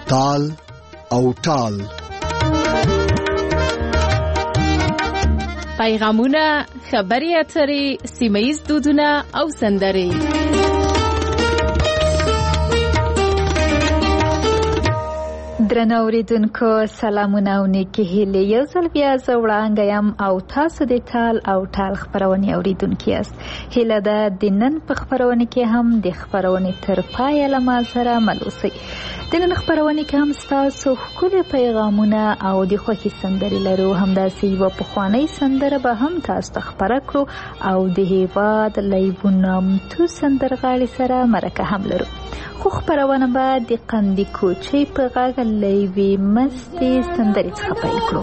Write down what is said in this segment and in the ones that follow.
تال او ټال. پیغامونه، خبري اترې، سیمه‌ییز دودونه او سندرې. درنو اوریدونکو سلامونه او نیکې هیلې. یو ځل بیا زه وړانګه یم او تاسو د تال او ټال خپرونې اوریدونکي یاست. هیله ده د نن په خپرونې کې هم د خپرونې تر پایه له ما سره مل اوسئ. د نن خپرونې کې هم ستاسو ښکلي پیغامونه او د خوښۍ سندرې لرو. همداسې یوه پخوانۍ سندره به هم تاسو ته خپره کړو او د هېواد له یوه نامتو سندرغاړي سره مرکه هم لرو. خو خپرونه به د قندي کوچۍ په غږ له یوې مستې سندرې څخه پیل کړو.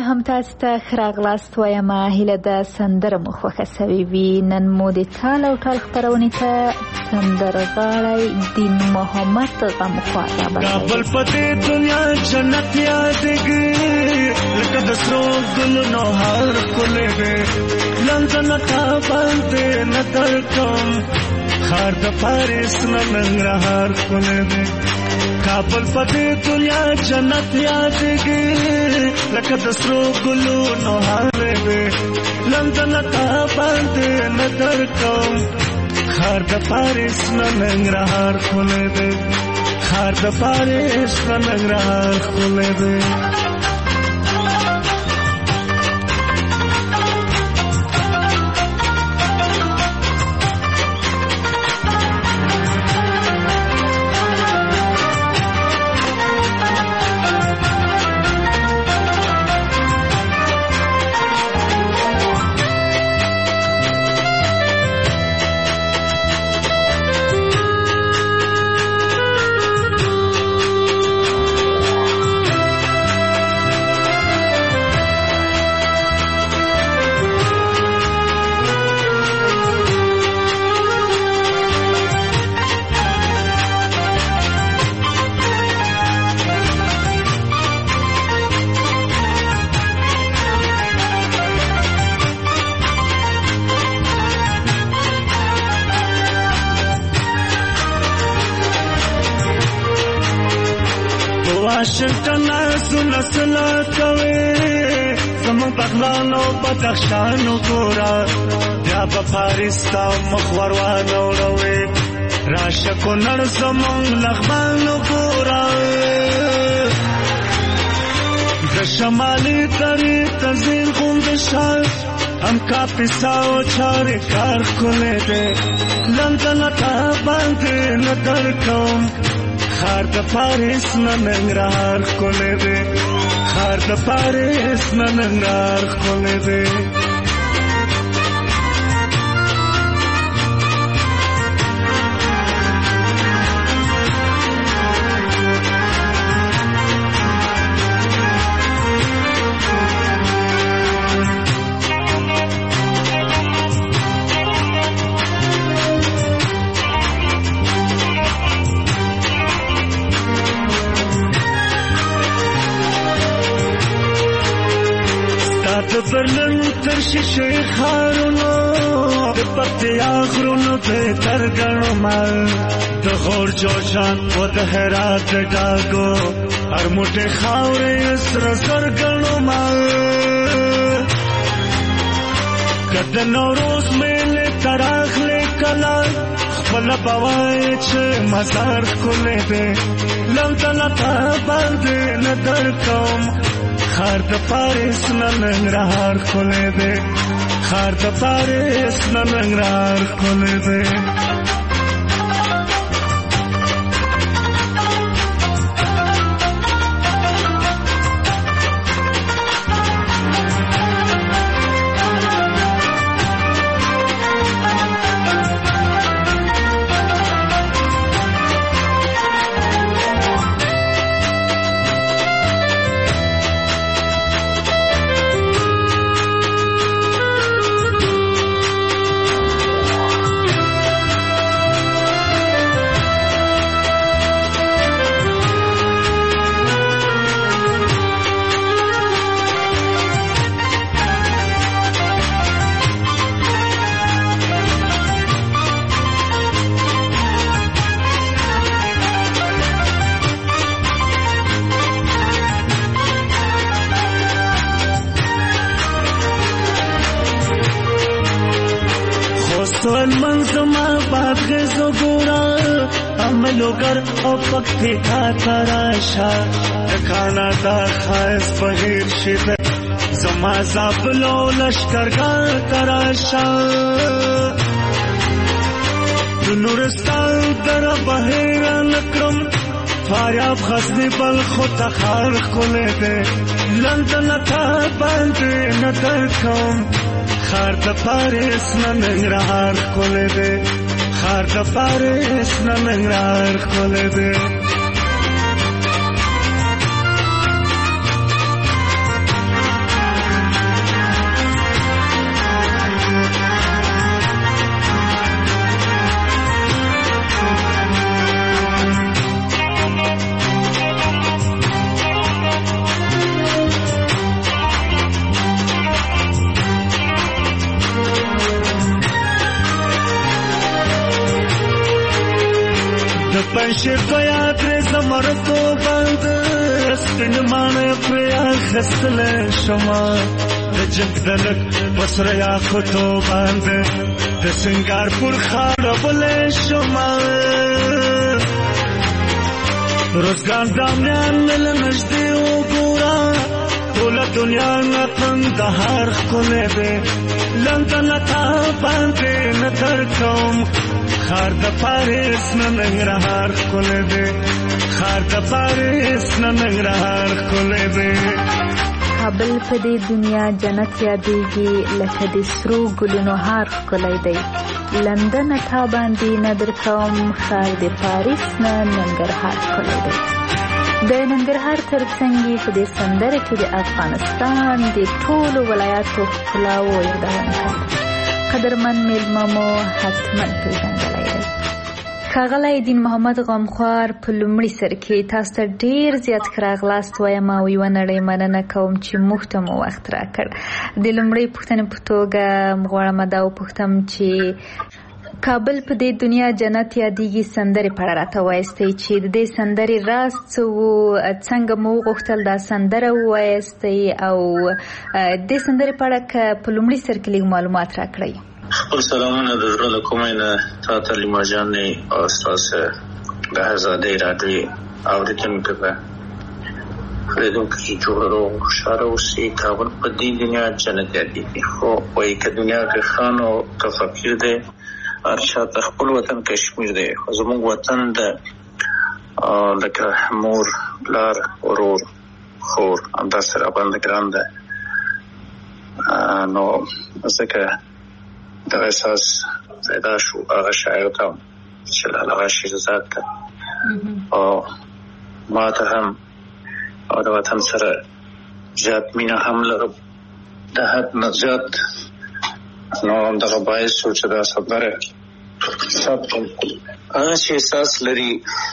هم تاسو ته ښه راغلاست وایم. هیله ده سندره مو خوښه سوې وي. نن مو د تال او ټال خپرونې ته سندرغاړی دین محمد غمخوار رابرلی. کابل په دې دنیا جنت یادګي لکه د سرو ګلونو هر ښکلی دی. لندن تا باندې نظر کوم خار د پاریس نه ننګرهار ښکلی دی. کابل په دې دنیا جنت یادګي لکه د سرو ګلونو هر دی. لندن تا باندې نظر کوم خار د پاریس نه ننګرهار ښکلی دی. خار د پاریس نه ننګرهار ښکلی دی. واشنگټن سونه سلا کوي زموږ بغلانو بدخشانو ګورا بیا به پاریس ته مخ وروانه وړوي. راشه کونړ زموږ لغمانو ګورا د شمالي درې ته زرغون شال هم کاپیسا او چارې کار ښکلی دی. لندن ته باندې نظر کوم خار د پاریس نه ننګرهار ښکلی دی. خار د پاریس نه ننګرهار ښکلی دی. د برلن تر شیشې ښارونو د پکتیا غرونو د ترګڼو مال د غور جوشان و د هرات د ډاګو هر موټی خاورې سره زرګڼو مال که د نوروز میلې ته راغلې کله خپله به وایې چې مزار ښکلی دی. لندن ته باندې نظر کوم خار د پاریس نه ننګرهار ښکلی دی. خار د پاریس نه ننګرهار ښکلی دی. سوال منظما بادغیزو گورا عملوگر او پکتی کا تراشا دکانا دا خائص بغیر شد زما زابلو لشکرگار تراشا نورستان در بحیر نکرم فاریاب غزنی بلخو تخار کھولے دے لندن تا باندې نظر کوم خار د پاریس نه ننګرهار کولې دې خار د پاریس نه ننګرهار کولې دې چې بیا ترې زمرتو باندې سپین ماڼۍ پرې اخیستلی شمه د جګدلک په سره یاقوتو باندې د سنګارپور ښار اړولی شمه روزګان دامیان مې له نږدې وګوره ټوله دنیا نه کندهار ښکلی دی لندن تا باندې نظر کوم خار د پاریس نه ننګرهار ښکلی دی خار د پاریس نه ننګرهار ښکلی دی کابل په دې دنیا جنت یادېږي لکه د سرو ګلونو هار ښکلی دی لندن تا باندې نظر کوم خار د پاریس نه ننګرهار ښکلی دی د ننګرهار ترڅنګ په دې سندره کې د افغانستان د ټولو ولایاتو ښکلاو یادونه کوي قدرمن میلمه مو حتما پیژندلی دی ښاغلی دین محمد غمخوار په لومړي سر کې تاسو ته ډېر زیات ښه راغلاست وایم او یوه نړۍ مننه کوم چې موږ ته مو وخت راکړ د لومړۍ پوښتنې په توګه غواړم دا وپوښتم چې کابل په دې دنیا جنت یادېږي سندرې په اړه راته ووایستئ چې د دې سندرې راز څه و څنګه مو وغوښتل دا سندره ووایستئ او دې سندرې په اړه که په لومړي سر کې لږ معلومات راکړئ خپل سلامونه د زړه له کومې نه تا ته لیما جانې او ستاسو د آزادۍ راډیو اورېدونکو ته اورېدونکو چې جوړ روغ خوشحاله اوسئ کابل په دې دنیا جنت یادېږي خو وایي که دنیا کې خان او که فقیر دی هر چا ته خپل وطن کشمیر دی خو زموږ وطن د لکه مور پلار ورور خور همداسې راباندې ګران دی نو ځکه دغه احساس پیدا شو هغه شاعر ته چې هغه شیرزاد ته او ما ته هم او د وطن سره زیات مینه هم لرم د حد نه زیات نو همدغه باعث شو چې دا سندره ثبت کړم هغه چې احساس لري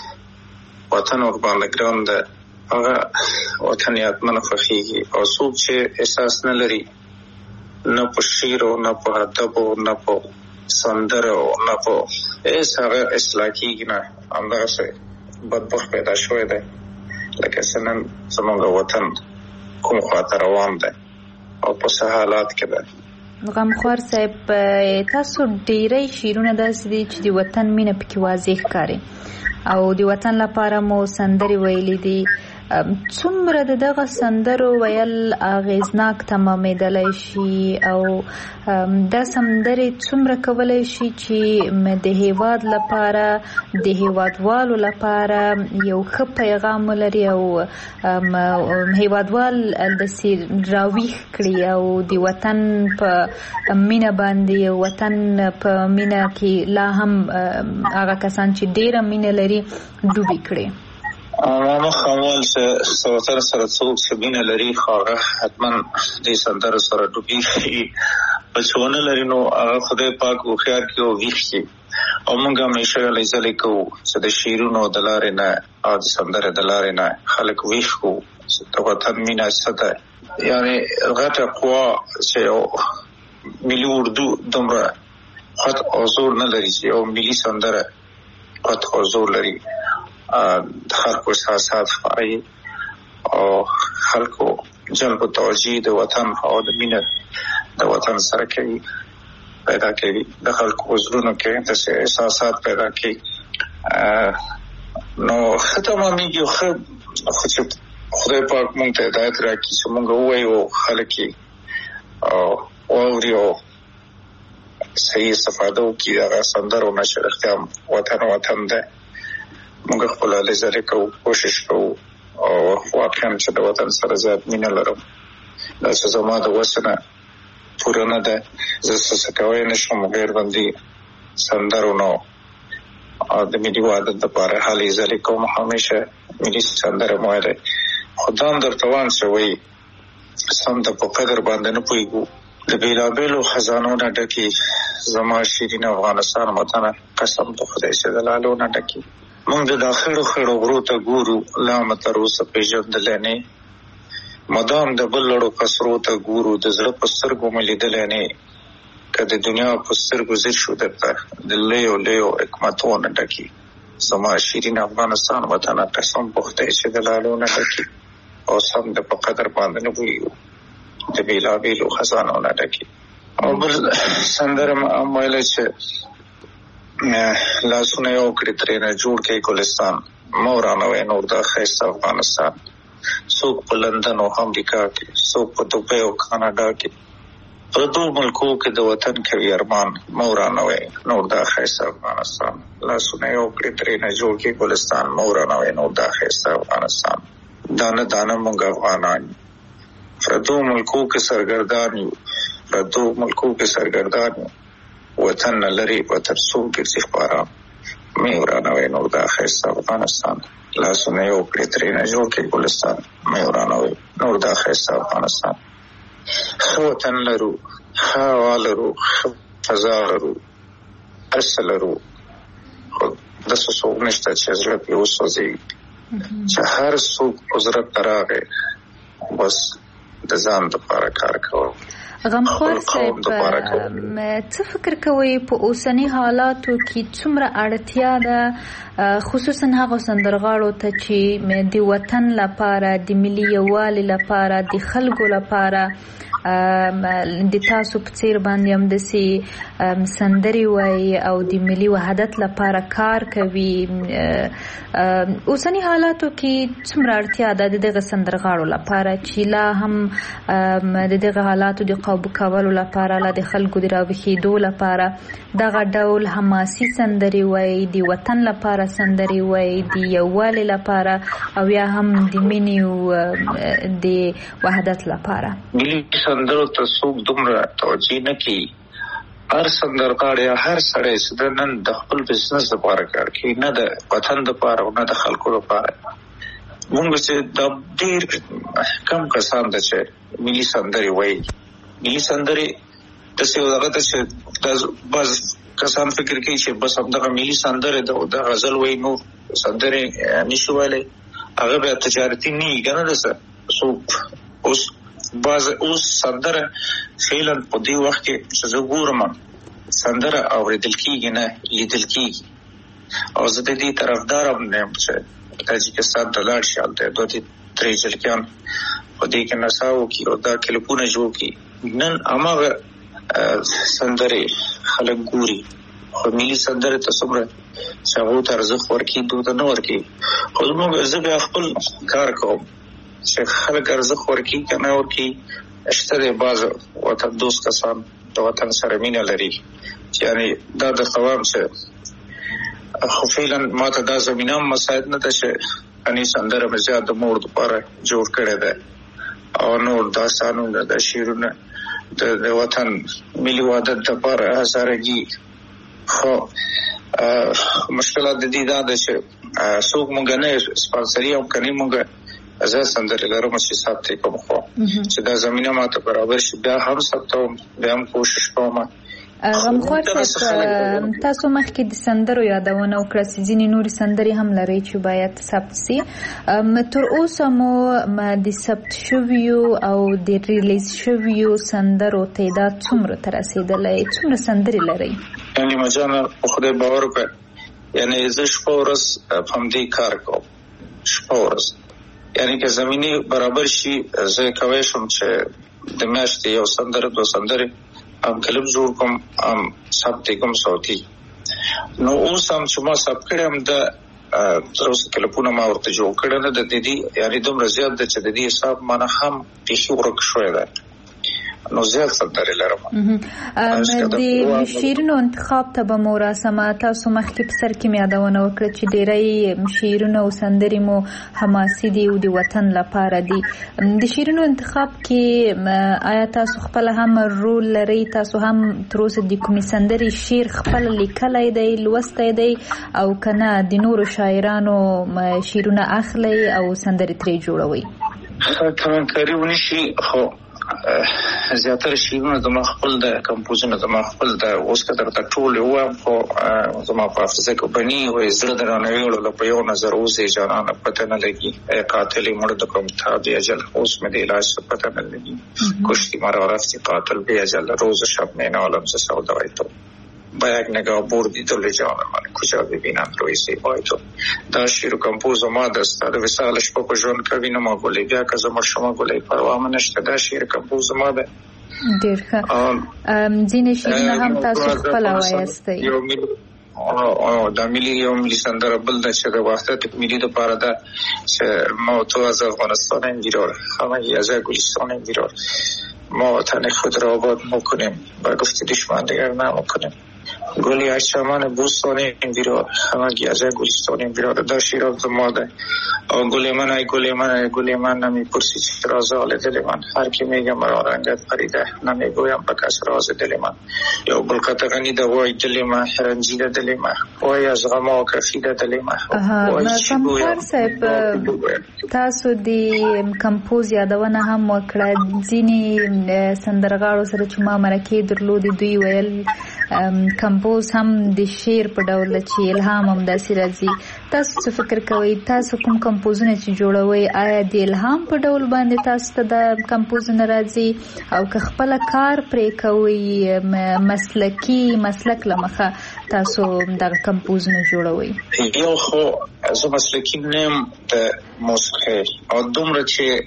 وطن ورباندې ګران دی هغه وطن یې حتما خوښېږي او څوک چې احساس نه لري نه په شعر او نه په ادب او نه په سندره او نه په هیڅ هغه اصلاح کېږي نه همدغسې بدبخت پیدا شوی دی لکه څه نن زموږ وطن کوم خواته روان دی او په څه حالات کې دی غمخوار صاحب تاسو ډیری شعرونه داسې دي چې د وطن مینه پکې واضح ښکاري او د وطن لپاره مو سندرې ویلي دي څومره د دغه سندرو ویل اغیزناک تمامېدلی شي او دا سندرې څومره کولی شي چې د هیواد لپاره د هیوادوالو لپاره یو ښه پیغام ولري او هیوادوال داسې راویښ کړي او د وطن په مینه باندې وطن په مینه کې لا هم هغه کسان چې ډېره مینه لري ډوبې کړي مخ اول چې وطن سره څوک چې مینه لري خو هغه حتما دې سندرو سره ډوبېږي په چې ونه لري نو هغه خدای پاک هوښیار کړي او ویښ کړي او موږ همیشه هلې ځلې کوو چې د شعرونو د لارې نه او د سندرې د لارې نه خلک ویښ کړو چې د وطن مینه څه ده یعنې غټه قوا چې یو ملي اردو دومره قط او زور نه لري چې یو ملي سندره قط او زور لري د خلکو احساسات ښکاري او خلکو جلب توجه د وطن او د مینه د وطن سره کوي پیدا کوي د خلکو زړونو کې داسې احساسات پیدا کوي نو ښه تمامېږي خو چې خدای پاک موږ ته هدایت راکړي چې موږ ووایو خلک یې واوري او صحیح استفاده وکړي د هغه سندرو نه چې رښتیا وطن دی موږ خپل هلې ځلې کوو کوشش کوو او واقعا چې د وطن سره زیات مینه لرم دا چې زما د وسه نه پوره نه ده زه څه کولی نه شم غیر بندي سندرو نه د ملي وحدت دپاره هلې ځلې کوم همیشه ملي سندره مو ویلی خو دا هم درته وایم چې وایي سم د په قدر باندې نه پوهېږو د بېلابېلو خزانو نه ډکې زما شیرین افغانستان وطنه قسم د خدای چې د لالو نه ډکې موږ د خړو خړو غرو ته ګورو لا مو تر اوسه پېژندلی نه مدام د بل لړو قصرو ته ګورو د زړه په سترګو مې لیدلی نه که د دنیا په سترګو ځیر شو درته د لویو لویو حکمتو نه ډکې زما شیرین افغانستان وطن قسم پخته چې د لالونه ډکي او سم د په قدر باندې نه وي د بیلابیلو خزانونه ډکي. او بل سندره م ویله چې لاسونه یو کړي ترېنه جوړ کړي ګلستان مورانه وی نور دا ښایسته افغانستان. څوک په لندن او امریکا کې، څوک په دوبۍ او کاناډا کې، پردو ملکو کې د وطن کوي ارمان مورانه وی نور دا ښایسته افغانستان. لاسونه یو کړي ترېنه جوړ کړي ګلستان مورانه وی نور دا ښایسته افغانستان. دانه دانه مونږ افغانان پردو ملکو کې سرګردان یو، پردو ملکو کې سرګردان یو، وطن نه لري وطن څوک ګرځي خپاره مې ورانه وی نور دا ښایسته افغانستان. لاسونه یو کړي ترېنه جوړ کړي ګلستان مې ورانه وی نور دا ښایسته افغانستان. ښه وطن لرو، ښه هوا لرو، ښه فضا لرو، هر څه لرو، خو داسې څوک نشته چې زړه پرې وسوځي چې هر څوک قدرت ته راغی بس د ځان دپاره کار کوي. غمخوار صاحب څه فکر کوئ په اوسني حالاتو کې څومره اړتیا ده خصوصا هغو سندرغاړو ته چې د وطن لپاره، د ملي یووالي لپاره، د خلکو لپاره د تاسو په څیر باندې هم داسې سندرې وایي او د ملي وحدت لپاره کار کوي. اوسني حالاتو کې څومره اړتیا ده د دغه سندرغاړو لپاره چې لا هم د دغه حالاتو د قابو کولو لپاره، لا د خلکو د راویښېدو لپاره دغه ډول حماسي سندرې وایي، د وطن لپاره سندرې وایي، د یووالي لپاره او یا هم د مینې او د وحدت لپاره. سندرو ته څوک دومره توجه نه کوي. هر سندرغاړی یا هر سړی چې د نن د خپل بزنس لپاره کار کوي، نه د وطن لپاره او نه د خلکو لپاره. موږ چې د ډېر کم کسان ده چې ملي سندرې وایي. ملي سندرې داسې یو دغه ده چې بعض کسان فکر کوي چې بس همدغه ملي سندرې د غزل وایي، نور سندرې نشي ویلی. هغه بیا تجارتي نه وي که نه ده څه څوک اوس سندره فعلا په دې وخت کې چې زه ګورم سندره اورېدل کېږي نه لیدل کېږي. او زه د دې طرفدار هم نه یم چې تاجکستان ته لاړ شي، هلته دوه درې جلکیان په دې کې نڅا وکړي او دا کلیپونه جوړ کړي. نن هماغه سندرې خلک ګوري، خو ملي سندرې ته څومره چې هغو ته ارزښت ورکړي دوی ته نه ورکوي. خو زموږ زه بیا خپل کار کوم چې خلک ارزښت ورکړي که نه ورکړي. شته دی بعض وطن دوست کسان د وطن سره مینه لري چې یعنې دا درته وایم چې خو فعلا ما ته دا زمینه هم مساعد نه ده چې اني سندره مې زیات د مور دپاره جوړ کړې ده او نور داستانونه د شعرونه د وطن ملي وحدت دپاره هزارګي. خو مشکلات د دې دا ده چې څوک مونږ نه سپانسري او که نه مونږ زه سندرې لرم چې ثبت یې کوم، خو چې دا زمینه ماته برابر شي بیا هم ثبتوم، بیا هم کوشش کوم. غمخوار صاحب تاسو مخکې د سندرو یادونه وکړه چې ځینې نورې سندرې هم لرئ چې باید ثبت سي. تر اوسه مو د ثبت شویو او د ریلیز شویو سندرو تعداد څومره ته رسېدلی؟ څومره سندرې لرئ؟ نیمه جانه په خدای باور وکړه، یعنې زه شپه ورځ په همدې کار کوم، شپه ورځ. یعنې که زمینې برابر شي زه کولی شم چې د میاشتې یو سندره دوه سندرې هم کلپ جوړ کوم، هم ثبت یې کوم صوتي. نو اوس هم چې ما ثبت کړی هم د تر اوسه کلپونه ما ورته جوړ کړی نه ده. د دې یعنې دومره زیات ده چې د دې حساب مانه هم بیخي ورک شوی ده. نو زیات سندرې لرم. د شعرونو انتخاب ته به مو راسمه. تاسو مخکې په سر کې مې یادونه وکړه چې ډېری شعرونه او سندرې مو حماسي دي او د وطن لپاره دي. د شعرونو انتخاب کې آیا تاسو خپل هم رول لرئ؟ تاسو هم تر اوسه د کومې سندرې شعر خپل لیکلی دی، لوستی دی او که نه د نورو شاعرانو شعرونه اخلئ او سندرې ترې جوړوئ؟ کمنکاري ونشي، خو زیاتره شعرونه زما خپل د کمپوزونه زما خپل د اوس که درته ټول ووایم خو زما په حافظه کې بني وایي زړه درانه ویړله په یو نظر اوسې جانانه پته نه لګي قاتل مړ د کوم تا بی اجل اوس مې د علاج څه پته نه لګي کشتی مرا رفتی قاتل بی اجل روز شب میں نالم سے سودای تو با یک نگاه بردی دل جان من کجا ببینم روی زیبای تو. دا شیر و کمپوز ما دست دا وسالش با جون کوي نو ما گلی بیا که زمر شما گلی پروا منشته. دا شیر کمپوز ما ده ډیر ښه. ځینې شعرونه هم تاسو خپله وایستی؟ دا ملي یو ملي سندره بل ده چې د وحدت ملي دپاره ده چې ما تو از افغانستان انگیرار همگی از گلستان انگیرار ما وطن خود را آباد میکنیم و گفت دشمن دیگر نمیکنیم. گلی از چمن بوستان انگیرار همگی از گلستان انگیرار. دا شیر از ماده گل من ای گل من ای گل من نمیپرسی چرا زال دل من. هر کی میگه مرا رنگت پریده نمیگویم به کس راز دل من. یا بلکت غنیده وای دل من رنجیده دل من وای از غما کفیده دل من. غمخوار صاحب تاسو د کمپوز یادونه هم وکړه. ځینې سندرغاړو سره چې ما مرکې درلودې دوی ویل کمپوز هم د شعر په ډول چې الهام هم داسې راځي. تاسو څه فکر کوئ؟ تاسو کوم کمپوزونه چې جوړوئ آیا د الهام په ډول باندې تاسو ته د کمپوزونه راځي او که خپله کار پرې کوئ مسلک له مخه تاسو دغه کمپوزونه جوړوئ؟ یو خو زه مسلکي نه یم د موسیقۍ او دومره چې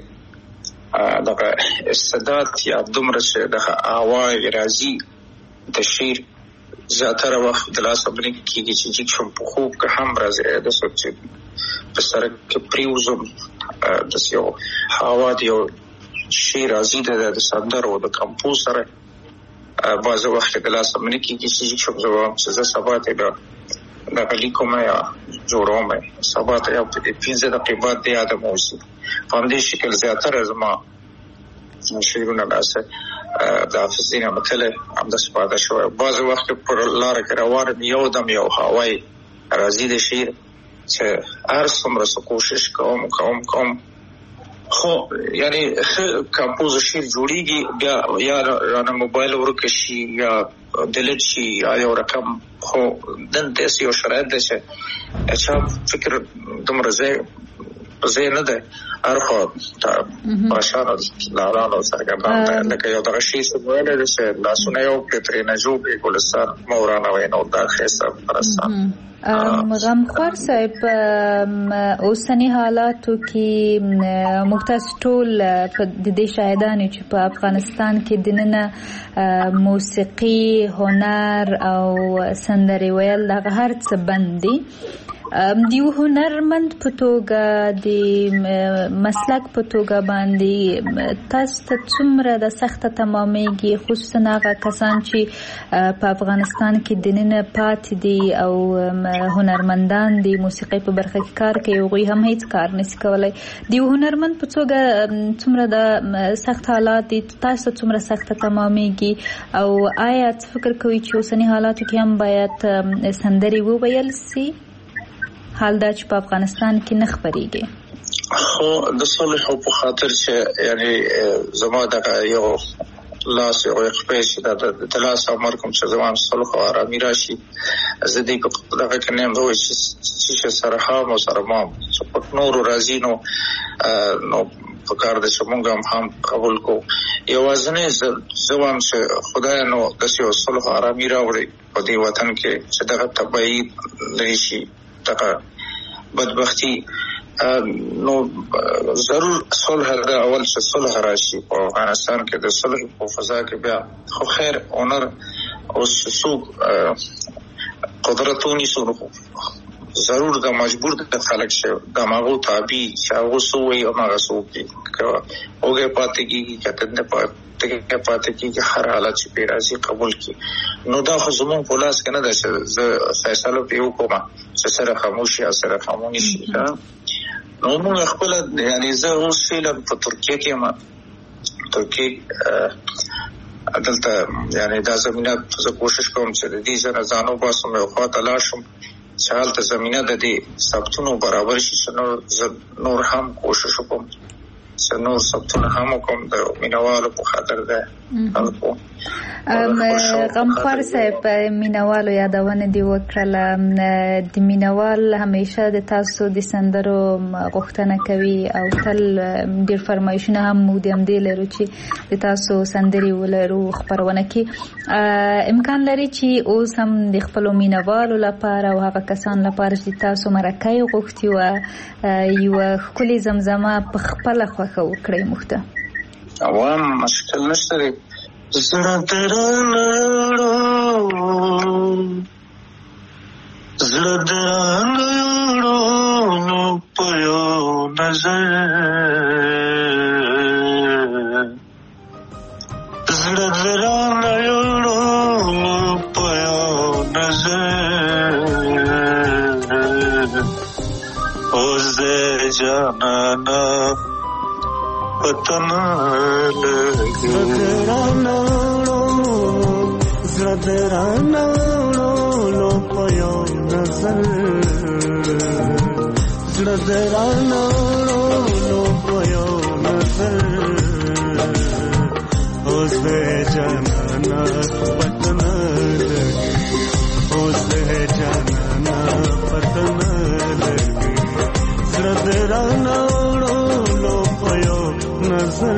دغه استعداد یا دومره چې دغه آواز راځي د شعر زیاتره وخت د لاسه بنې کېږي چې جګ شم په خوب که هم راځي داسې چې په سړک کې پرېوځم داسې یو هوا د یو شعر راځي د سندرو د کمپوز سره بعضې وخت د لاسه بنې کېږي چې جګ شم زه وایم چې زه سبا ته بیا دغه لیکم یا جوړوم سبا ته یا 15 دقیقې بعد د یاده مو اوسي. په همدې شکل زیاتره زما شعرونه داسې د حافظ نه متله همداسې پاته شوی. بعضې وخت پر لاره کې روان یم یو دم یو هوای راځي د شعر چې هر څومره څه کوشش کوم خو یعنی کمپوز شعر جوړیږي بیا یا رانه موبایل ورکه شي یا ډیلیټ شي یا یو رقم خو داسې یو شرایط دی چې چا فکر دومره ځای نه دی هر خوا پاشانو لارانو څرګندان دی لکه یو دغه شي څه ویلی دی چې لاسونه یو کړې ترې نه جوړ کړې ګلستان مه ورانوئ نو دا ښایسته پرستان. غمخوار صاحب اوسنی حالاتو کې موږ تاسو ټول د دې شاهدان چې په افغانستان کې دننه موسیقي هنر او سندرې ویل دغه هر څه بند دي. د یو هنرمند په توګه د مسلک په توګه باندې تاسو ته څومره د سخته تمامیږي خصوصا هغه کسان چې په افغانستان کې دننه پاتې دي او هنرمندان د موسیقۍ په برخه کې کار کوي هغوی هم هیڅ کار نشي کولی. د یو هنرمند په توګه څومره د سخت حالات دي تاسو ته څومره سخته تمامیږي او آیا څه فکر کوئ چې اوسني حالاتو کې هم باید سندرې وویل سي حال دا چې په افغانستان کې نه خپرېږي؟ خو د صلح په خاطر چې یعنی زما دغه یو لاس یو خپې چې د لاس امر کوم چې زما صلح او آرامي راشي زه دې په دغه کې نه وایي چې سره هم او سره ما چې په نور راځي نو په کار د څومره هم قبول کو یوازنه زوام چې خدای نو د صلح او آرامي راوړي په دې وطن کې چې دغه تبعید لري شي دغه بدبختی نو ضرور صلح دا اول چې صلح راشي په افغانستان کې د صلح په فضا کې بیا خو خیر اونر او سوق قدرتونی سره ضرور دا مجبور د خلک شه د ماغو تابع شاو سوې او ماغه سوې اوګه پاتې کیږي کته نه پاتې کیږي هر حالت چې پیرازي قبول کی نو دا خو زمون په لاس کې نه ده چې فیصله پیو کومه چې سره خاموشي سره خاموشي نو موږ خپل یعنی زه اوس فعلا په ترکیه کې ما ترکیه دلته یعنی دا زمينه زه کوشش کوم چې د دې سره ځانو باسم او خاطر لاشم چالت زمينه د دې ثبتونو برابر شي نور هم کوشش وکم نور سبتونه هم کوم د مینوالو په خاطر ده. غمخوار صاحب مینوالو یادونه دی وکړه. د مینوال همیشه د تاسو د سندرو غوښتنه کوي او تل ډیر فرمایشونه هم مودم دی لرو چې د تاسو سندري ولرو خبرونه کې. امکان لري چې اوس هم د خپل مینوالو لپاره او هغه کسان لپاره چې تاسو مرکه غوښتي و یو خولي زمزمه په خپل خوخه وکړئ مخته. عوام مشکل نشته دی. زړه درانه یوړو په یو نظر، زړه درانه یوړو په یو نظر، اوس د جانانا پتنا لګي. زړه لو پيو نظر، زړه لو پيو نظر، اوس جانانا پتنا لګي، اوس جانانا پتنا لګي. زړه لو پيو نظر.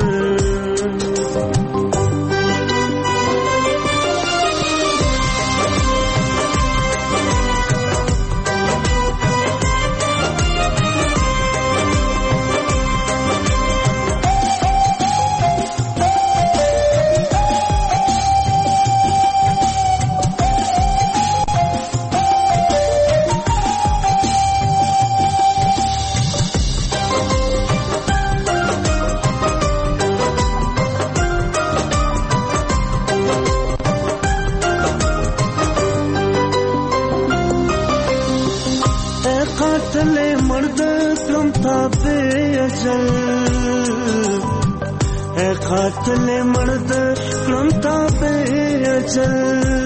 قاتل مرد کلم تابے اجل،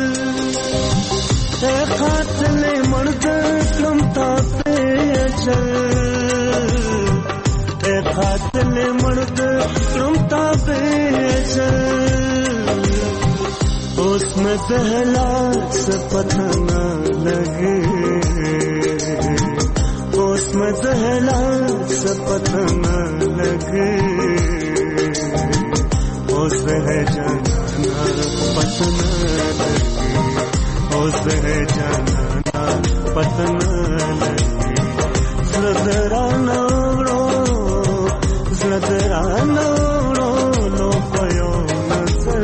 اے قاتل مرد کلم تابے اجل، اے قاتل مرد کلم تابے اجل، اس میں دہلا سے پتہ نہ لگے، اس میں دہلا سے پتہ نہ لگے، اس ہے جانا پتن لگی، اس ہے جانا پتن لگی. زړه لو پيو نظر.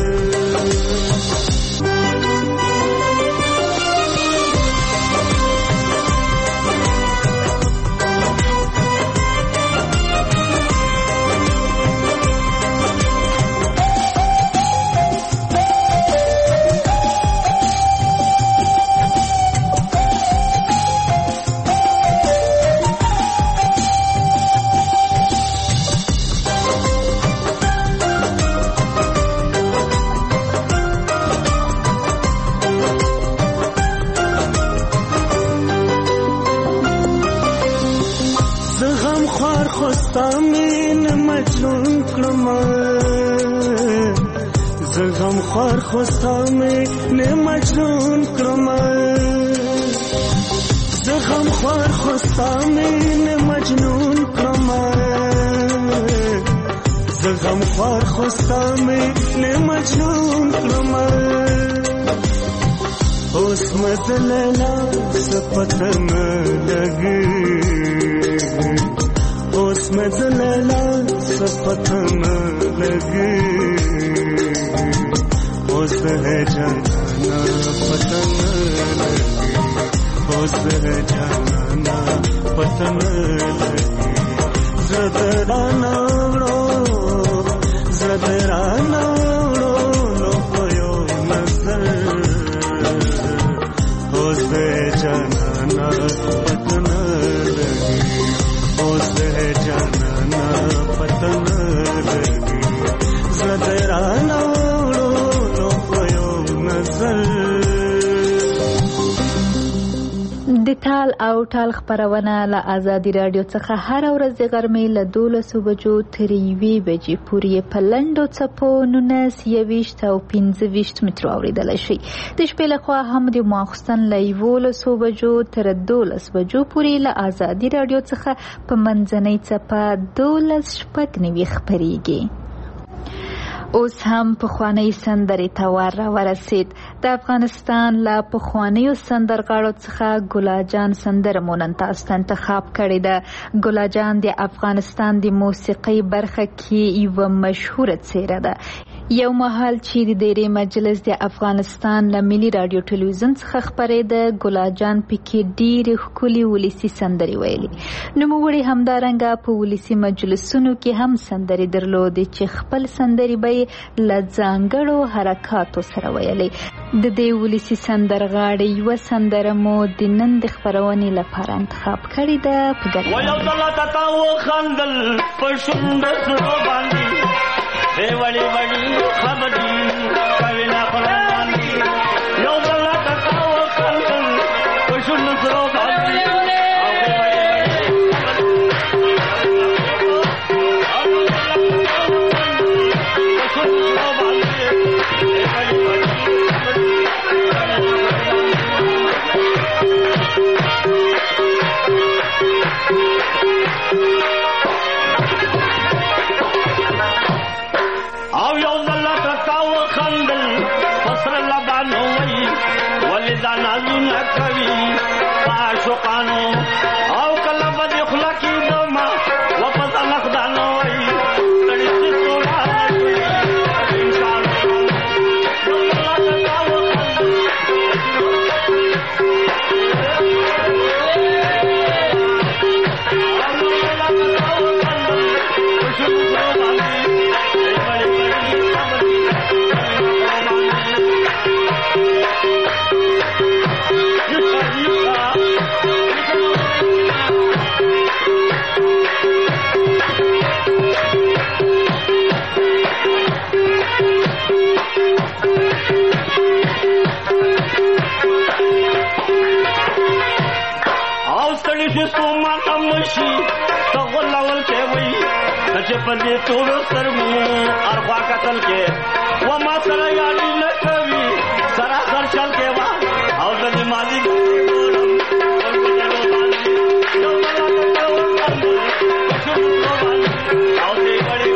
زغم خوار خوستا میں نے مجنون کرما، زغم خوار خوستا میں نے مجنون کرما، زغم خوار خوستا میں نے مجنون کرما. اس مدللا سے پتہ نہ لگے، اس مدللا سے پتہ نہ لگے، اس ہے جانا پتہ نہ لگے، اس ہے جانا پتہ نہ لگے. زړه لو پيو نظر، اس ہے جانا پتہ نہ لگے، اس ہے جانا پتہ نہ لگے. زړه لو پيو نظر. د تال او ټال خپرونه له آزادي رادیو څخه هر ورځ د غرمې له 12 بجو تر 1 بجې پورې په لنډو څپو 19 21 او 25 مترو اوریدلی شي. د شپې لخوا هم د ماخوستن له 11 بجو تر 12 بجو پورې له آزادي رادیو څخه په منځنۍ څپه 12:90 خپریږي. اوس هم پخوانی سندرې ته ورسید. د افغانستان له پخوانیو سندرغاړو څخه ګلاجان سندره مو نن تاسو ته انتخاب کړې ده. ګلاجان د افغانستان د موسیقۍ برخه کې یوه مشهوره څیره ده. یو مهال چې د ډیری مجلس د افغانستان له ملي رادیو ټلویزیون څخه خپرېده، ګلاجان پکې ډېرې ښکلي ولسي سندرې ویلي. نوموړي همدارنګه په ولسي مجلسونو کې هم سندرې درلودې چې خپل سندرې به له ځانګړو حرکاتو سره ویلې. د دې ولسي سندرغاړي یوه سندره مو د نن د خپرونې لپاره انتخاب کړې ده. په ګډه وړي وړي خبرې کوي نه قرباني یو بل تا وکړل په شنو سرو باندې او کله به خلا کې دما واپس نخدانو وي کړي څه پدې ټول سرمو اروا قتل کې و ما سره یاري نه کوي سره سر چل کې وا او د ماضي ګورم او دې غړي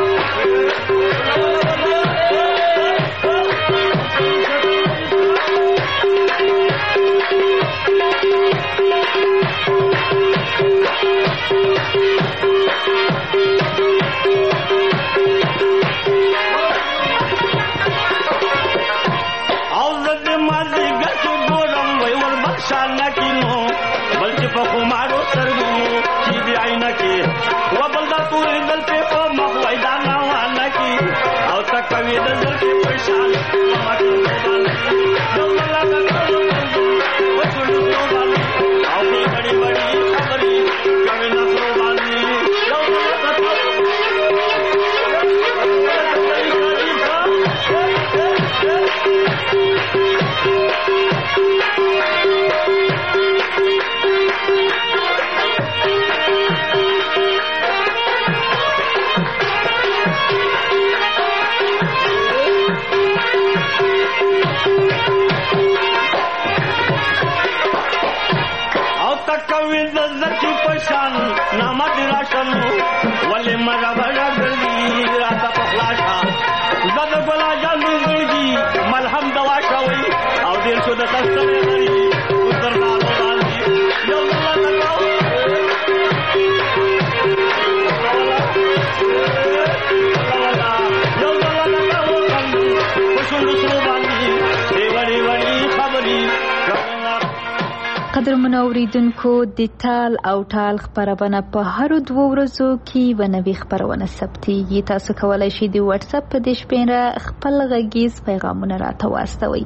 قدرمنو اوریدونکو، د ټال او ټال خپرونه په هر 2 ورځو کې و نوې خپرونه ثبتېږي. تاسو کولی شئ د واتس اپ په دې شمېره خپل غږیز پیغامونه راته واستوئ.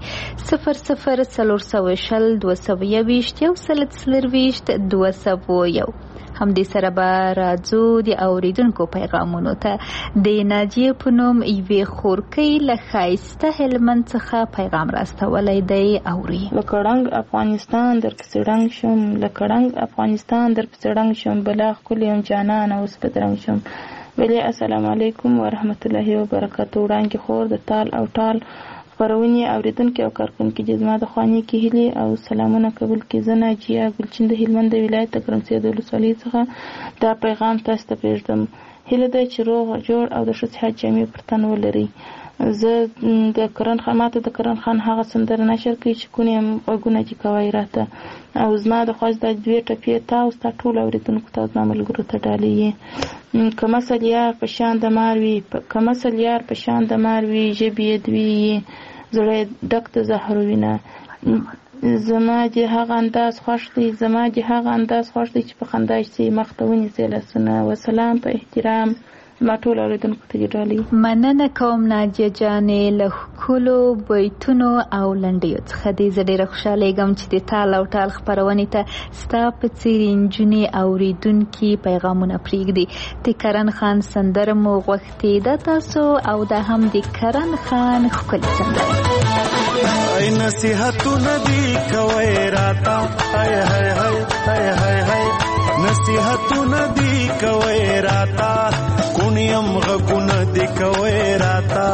00 420 221 140 201 همدې سره به راځو د اوریدونکو پیغامونو ته. د ناجیه په نوم یوې خورکۍ له ښایسته هلمند څخه پیغام راستولی دی. اوري: لکه ړنګ افغانستان در پسې ړنګ شم، لکه ړنګ افغانستان در پسې ړنګ شم، بلا ښکلې یم جانانه اوس بدرنګ شم. ویلې السلام علیکم ورحمت الله وبرکاتو. وړاندې خور د تال او ټال خپرونې اوریدونکي او کارکونکي چې زما د خوانې کې هیلې او سلامونه قبول کړي. زه ناجیه ګلچین د هلمند د ولایت د ګرمسیر د ولسوالۍ څخه دا پیغام تاسو ته پرېږدم. هیله ده چې روغ جوړ او د ښه صحت جامې پر تن ولرئ. زه د کرن خان ماته د کرن خان هغه سندره نشر کوي چې کونې غوږونه دې کوی راته، او زما د خواست د دوې ټپې تا او ستا ټول اوریدونکو ته زما ملګرو ته ډالۍ یې. که مثل یار په شان د مار وي، که مثل یار په شان د مار وي، ژبې یې دوی زړه ډک د زهرو وینه. زما دې هغه انداز خوښ دی، زما دې هغه انداز خوښ دی چې په خندا شي مخ ته ونیسي لاسونه. وسلام په احترام ما ټول اوریدونکو ته ډالۍ. مننه کوم ناجیه جانې له ښکلو بیتونو او لنډیو څخه دې. زه ډېره خوشحالیږم چې د تال او ټال خپرونې ته ستا په څېرې نجونې اوریدونکي پیغامونه پرېږدي. د کرن خان سندره مو غوښتې ده تاسو، او دا هم د کرن خان ښکلې سندره. ای نصیحتونه دې کوئ راته، هی هی هی هی هی هی نصیحتونه دې کوئ راته، کونیم غږونه دې کوئ راته،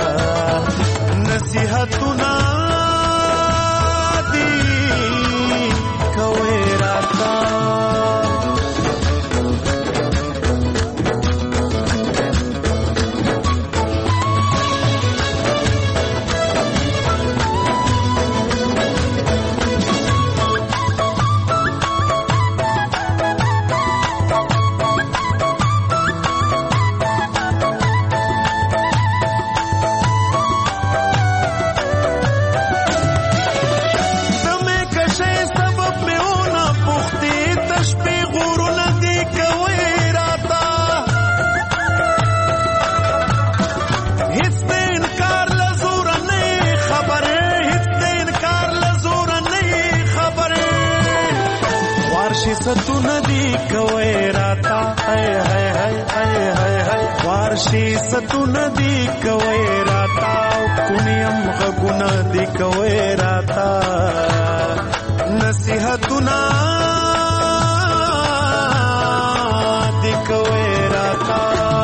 نصیحتونه دې کوئ راته. ستونه دی کوي راتا، هی هی هی هی هی هی وارشي ستونه دی کوي راتا، کونیم غږونه دی کوي راتا، نصیحتونه دی کوي راتا.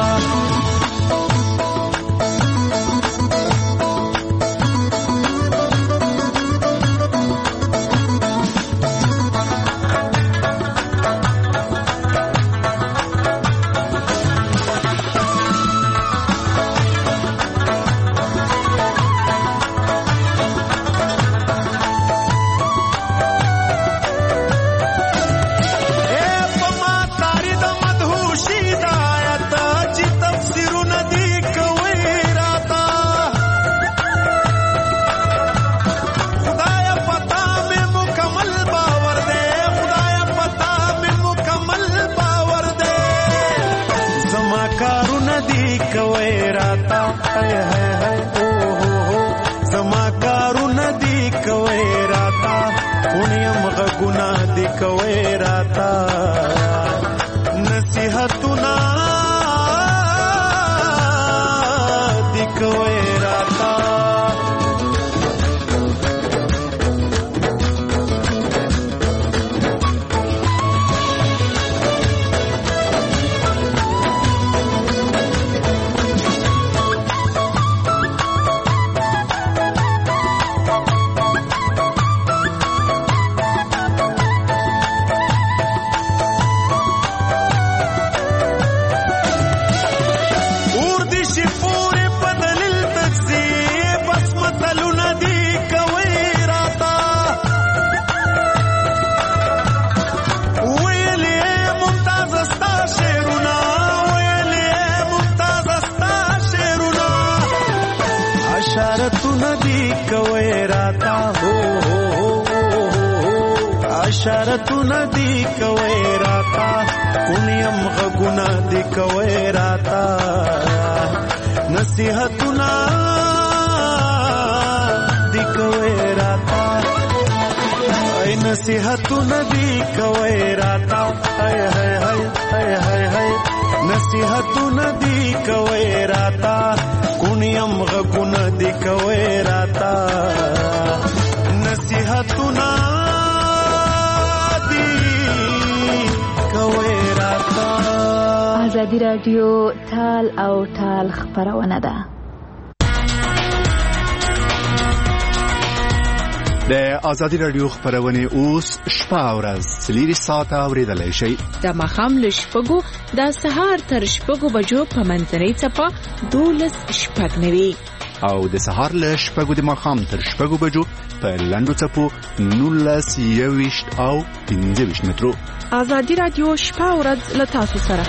زما کارونه دی کوي راتا، کونیم غږونه دی کوي راتا، نصیحتونه دی کوي راتا. اشارتونه دی کوي راتا، کونیم غږونه دی کوي راتا، نصیحتونه دی کوي راتا. ای نصیحتونه دی کوي راتا هاي هاي هاي هاي هاي هاي نصیحتونه دی کوي راتا کونیم غونه دی کوي راتا نصیحتونه دی کوي راتا. ازادي رادیو تال او تال خبرونه ده. د ازادي رادیو خبرونه اوس شپه ورځ 3 ساعته اوریدلای شئ. د ماښام له 6 د سهار تر 6 بجو په منځنۍ څپه 12:09 او د سهار له 6 د ماښام تر 6 بجو په لنډو څپو 19:20 او 15 مترو. ازادي رادیو شپه ورځ له تاسو سره.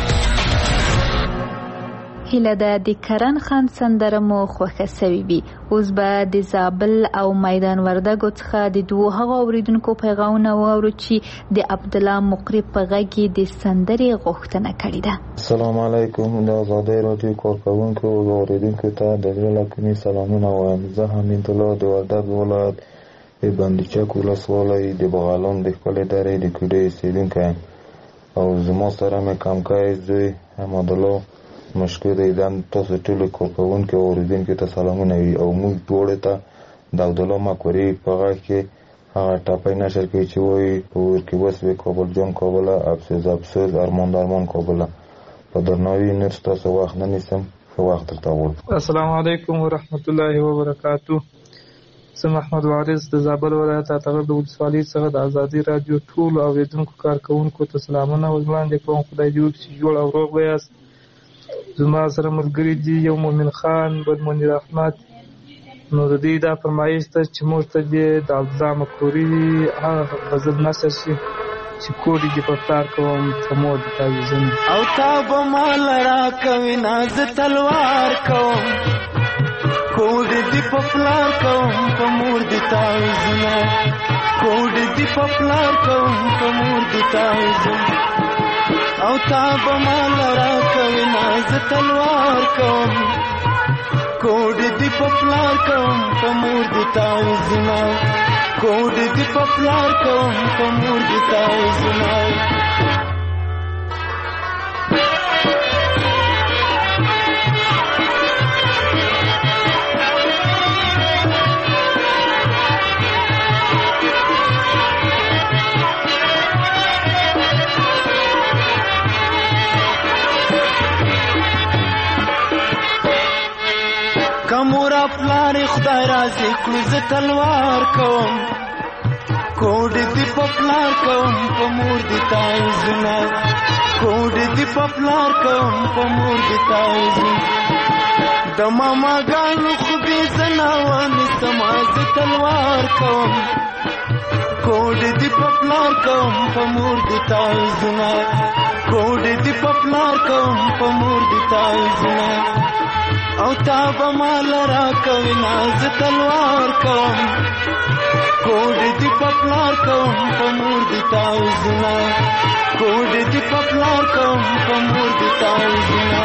هیله ده د کرن خان سندره مو خوښه سوي وي. اوس به د زابل او میدان وردګو څخه د دوه هغو اوریدونکو پیغامونه واورو چې د عبد الله مقری په غږ کې د سندرې غوښتنه کړې ده. السلام علیکم. د ازادي رادیو کارکونکو او اوریدونکو ته د زړه له کومې سلامونه وایم. زه حمید الله د وردګ ولایت د بندیچک ولسوالۍ د بغلان د ښکلې درې د کوډې اوسېدونکی یم او زما سره مې کمکی زوی حمید الله مشکور ایدم. تاسو ټول کارکونکو او اوریدونکو ته سلامونه وي او موږ ټول ته د عبد الله مقری په غږ کې هغه ټاپی نشر کوي چې وایي په ور کې وسوي کابل جان کابله افسوس افسوس ارمان درمان کابله. په درناوي نور تاسو وخت نه نیسم. ښه وخت درته غواړم. السلام علیکم ورحمت الله وبرکاتو. زه محمد وارث د زابل ولایت اټغر د ولسوالۍ څخه د ازادي رادیو ټول اوریدونکو کارکونکو ته سلامونه وړاندې کوم. خدای دې وکړي چې جوړ او روغ ویاست. زما سره ملګري دي یو مومن خان بل منیر احمد. نو د دې دا فرمایش ته چې موږ ته د عبدالله مقری هغه غزل نشر شي چې کوډي دې په پلار کوم په مور دې تعویذونه او تا به مال را کوي ناز تلوار کوم کوډي دې په پلار کوم په مور دې تعویذونه کوډي دې په پلار کوم په مور دې تعویذونه او تا به مال را کوي ناز تلوار کوم کوډي دې په پلار کوم په مور دې تعویذونه کوډي دې په پلار کوم په مور دې تعویذونه. کمورا پلار خدای راځي کړو زه تلوار کوم کوډي دې په پلار کوم په مور دې تعویذونه کوډي دې په پلار کوم په مور دې تعویذونه. د ماما ګانو خو بې زناوان سما زه تلوار کوم کوډي دې په پلار کوم په مور دې تعویذونه کوډي دې په پلار کوم په مور دې تعویذونه او تا به مال را کوي ناز تلوار کوم کوډي دې په پلار کوم په مور دې تعویذونه کوډي دې په پلار کوم په مور دې تعویذونه.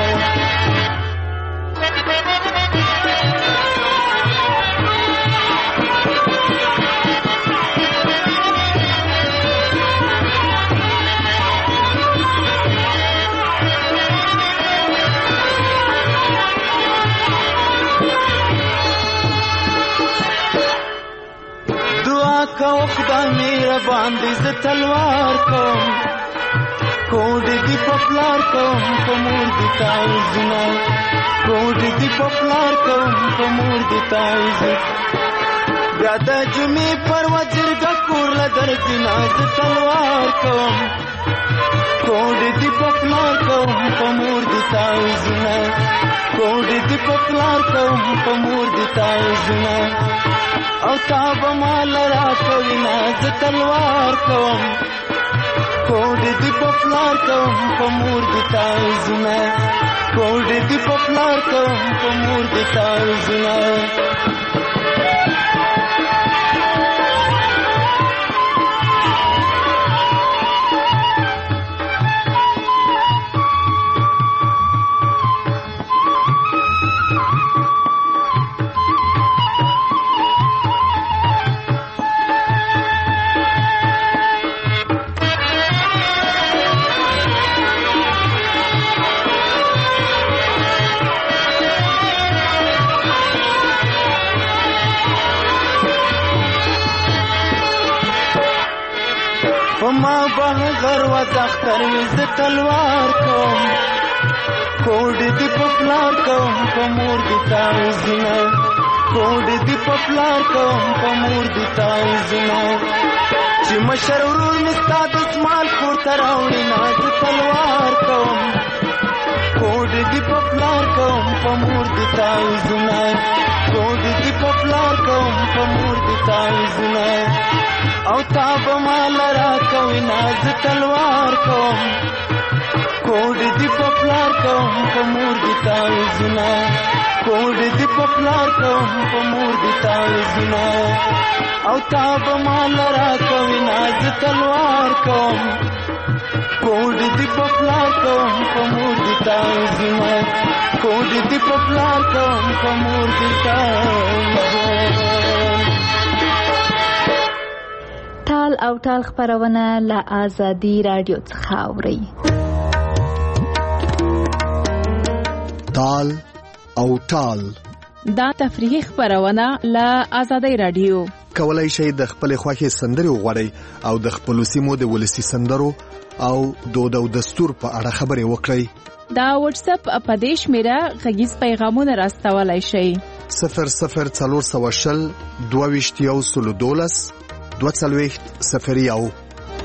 کو خدای مهربان دې زه تلوار کوم کوډي دې په پلار کوم په مور دې تعویذونه کوډي دې په پلار کوم په مور دې تعویذونه. بیا د جمعې پر وجرګه کور له درځي ناز تلوار کوم کوډي دې په پلار کوم په مور دې تعویذونه کوډي دې په پلار کوم په مور دې تعویذونه او تا به مال را کوي ناز تلوار کوم کوډي دې په پلار کوم په مور دې تعویذونه کوډي دې په پلار کوم په مور دې تعویذونه. زما بغر و دختر وز تلوار کوم کوډ دی پپلار کوم په مور دی تایزنا کوډ دی پپلار کوم په مور دی تایزنا چې مشر ورور مستا د اسمال خور تراوړي ناز تلوار کوم کوډ دی پپلار کوم په مور دی تایزنا کوډ دی پپلار کوم په مور دی تایزنا او تاب مال را کوي ناز تلوار کوم کوډ دی پپلار کوم په مور دی تایزنا کوډ دی پپلار کوم په مور دی تایزنا او تاب مال را کوي ناز تلوار کوم کوډ دی پپلار کوم په مور دی تایزنا کوډ دی پپلار کوم په مور دی تایزنا. ټال او ټال خبرونه له آزادي رادیو څخه اورئ. ټال او ټال دا تفریحي خبرونه له آزادي رادیو. کولای شئ د خپل خوښي سندري وغواړئ او د خپل سیمو د ولسی سندرو او دود او دستور په اړه خبرې وکړئ. دا واتس اپ اپدیش میرا غږیز پیغامونه راستولای شئ. 00420 22 240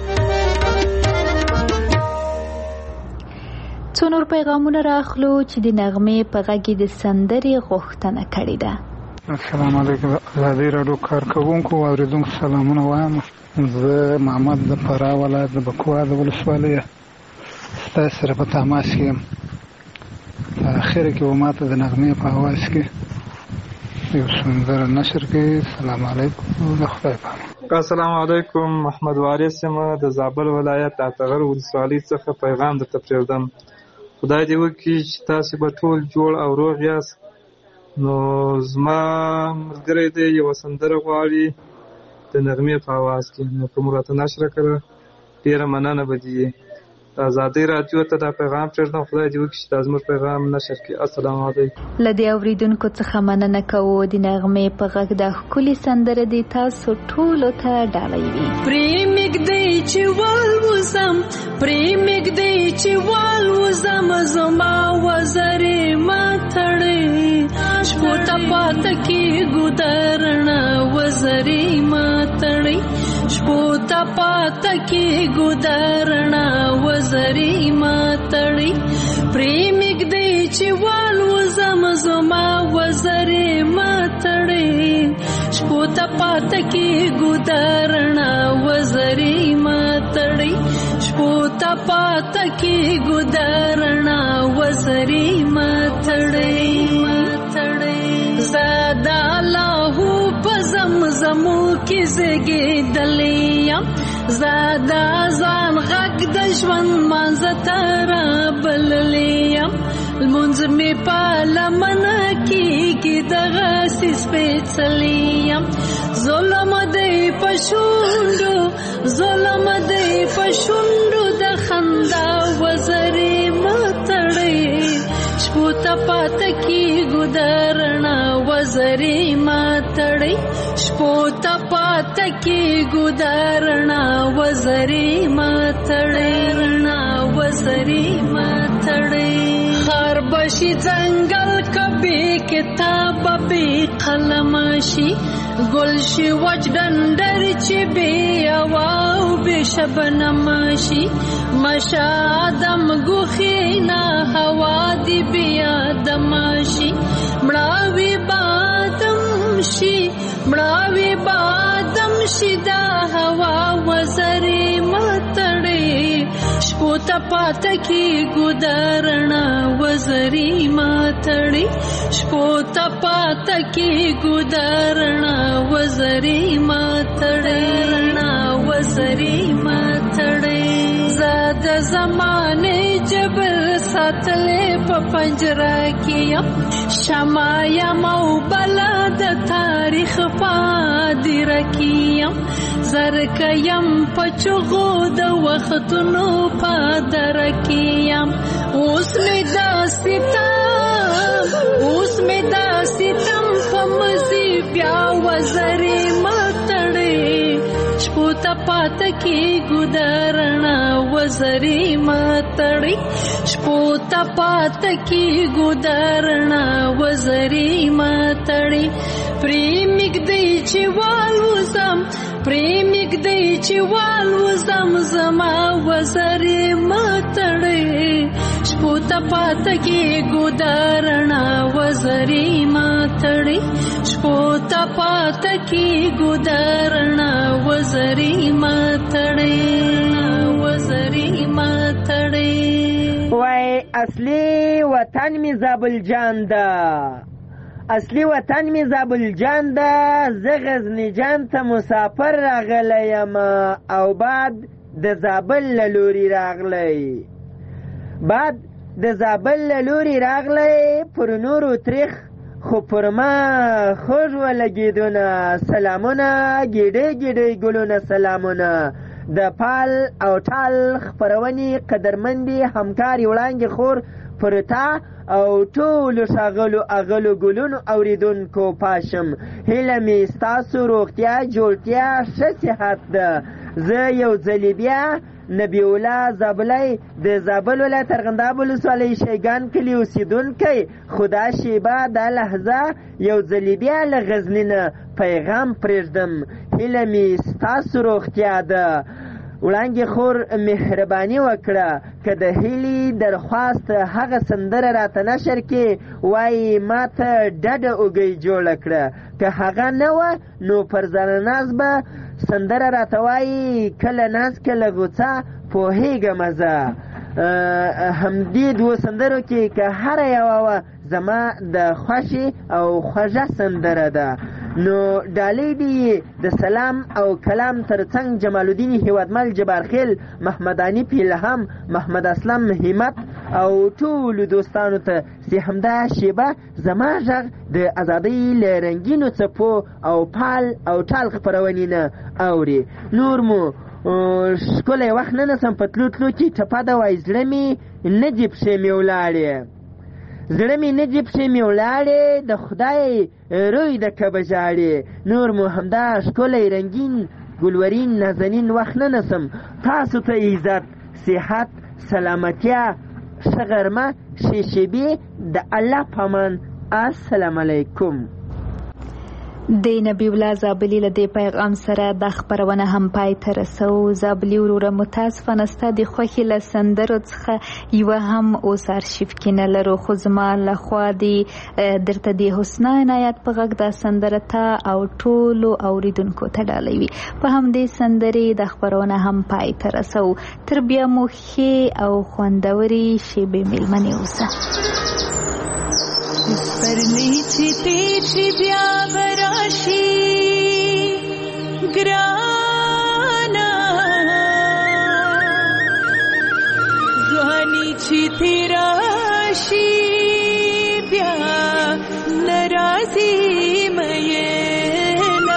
څو نور پیغامونه راخلو چې د نغمې په غږی د سندري غوښتنه کړې ده. السلام علیکم آزادي رادیو کارکونکو او اوریدونکو سلامونه وایم. زه محمد د فراه ولایت د بکوا د ولسوالۍ ستاسو سره په تماس کې یم. په اخر کې و ماته د نغمې په اواز کې یو سندر نشر کې. السلام علیکم د خدای پاک. السلام علیکم محمد وارث یم د زابل ولایت اتغر ولسوالۍ څخه پیغام درته پرېږدم. خدای دې وکړي چې تاسو به ټول جوړ او روغ یاست. نو زما ملګری دی یو سندره غواړي د نغمې په اواز کې. نو کوم راته نشر کړه ډیره مننه به دي. آزادي رادیو ته دا پیغام پرېږدم. خدای دې وکړي چې دا زموږ پیغام نشر کړي. السلام علیکم. له دې اوریدونکو څخه مننه کوو. د نغمې په غږ د ښکلي سندره دې تاسو ټولو ته ډالۍ وي. پرېمږدئ چې والوزم پرېمږدئ چې والوزم زما وزرې ما تړئ شپو ته پاته کېږو درڼه وزرې ما تړئ شپو ته پاته کېږو درڼه وزرې ما تړئ پرېمږدئ چې والوزم زما وزرې ما تړئ شپو ته پاته کېږو درڼه وزرې ما تړئ شپو ته پاته کېږو درڼه وزرې ما تړئ زادا لاهو په زمزمو کې زیږېدلې یم زادا ځان غږ د ژوند منځ ته رابللې یم لمونځ مې په لمنه کېږي دغسې سپېڅلی یم ظلم دی په شونډو ظلم دی په شونډو د خندا وزرې مه تړئ شپو ته پاته کېږو درڼه وزرې ما تړئ شپو ته پاته کېږو درڼه وزرې ما تړئ وزرې ما تړئ خار بشي ځنګل که بې کتابه بې قلمه شي ګل شي وچ ډنډر چې بې هوا او بې شبنمه شي مشه آدم ګوښې نه هوا دې بې آدمه شي مړاوي بادم شي مړاوي بادم شي دا هوا وزرې مه تړئ شپو ته پاته کېږو درڼه وزرې ما تړئ شپو ته پاته کېږو درڼه وزرې ما تړئ وزرې ما تړئ زه د زمانې جبر ساتلې په پنجره کې یم شمع یم او بلا د تاریخ په هدیره کې یم زرکه یم په چغو د وختونو په دره کې یم اوس مې دا ستم په مزي بیا وزرې مه تړئ شپو ته پات کی ګدارنا وزری ماتړي شپو ته پات کی ګدارنا وزری ماتړي پریمګ دی چې والوزم پریمګ دی چې والوزم زما وزری ماتړي شپو ته پات کی ګدارنا وزری ماتړي شپو ته پات کی ګدارنا وزری ماتړي وزری ماتړي وای اصلي وطن می زابل جان دا اصلي وطن می زابل جان دا زه غزنی جان ته مسافر راغلی یم او بعد د زابل له لوري راغلی بعد د زابل له لوري راغلی پر نورو تریخ خو پر ما خوږ ولګېدونه سلامونه ګیډۍ ګیډۍ ګلونه سلامونه د پال او ټال خپرونې قدرمندې همکارې وړانګې خور پر تا او ټولو ښاغلو اغلو ګلونو اورېدونکو پاشم هیله مې ستاسو روغتیا جوړتیا ښه صحت ده زه یو ځلې بیا نبی الله زابلی د زابل ولایت ارغنداب ولسوالۍ شیګان کلي اوسېدونکی خدا شیبه دا لحظه یو ځلې بیا له غزني نه پیغام پرېږدم هیله مې ستاسو روغتیا ده وړانګې خور مهرباني وکړه که د هیلې درخواست هغه سندره راته نشر کې وایي ما ته ډډه اوږۍ جوړه کړه که هغه نه وه نو پر ځانناز به سندره راته وایي کله ناز کله غوڅه پوهېږم زه همدې دوو سندرو کې که هره یوه وه زما د خوښې او خوږه سندره ده نو ډالۍ دې د سلام او کلام ترڅنګ جمال الدین هیوادمل جبارخیل محمد انیف الهام محمد اسلم همت او ټولو دوستانو ته چې همدا شیبه زما غږ د ازادۍ له رنګینو څپو او پال او ټال خپرونې نه اوري نور مو ښکلی وخت نه نسم په تلو تلو کې ټپه ده وایي زړه مې نه دې پښې مې ولاړې زړه مې نه دې پښې مې ولاړې د خدای روی د کبه ژاړې نور مو همدا ښکلی رنګین ګلورین نازنین وخت نه نسم تاسو ته عزت صحت سلامتیا ښه غرمه ښې شیبې د الله په امان السلام علیکم د نبی الله زابلی له دې پیغام سره د خپرونه هم پای ته رسو زابلی وروره متاسفانه ستا د خوښې له سندرو څخه یوه هم اوس ارشیف کې نه لرو خو زما لخوا درته د حسنا عنایت په غږ دا سندره ته او ټولو اوریدونکو ته ډالۍ وي په همدې سندرې د خپرونه هم پای ته رسو تر بیا مو ښې او خوندورې شیبې میلمنې اوسه پرنی چی تیچی بیا براشی گرانا زوانی چی تیراشی بیا نرازی مینا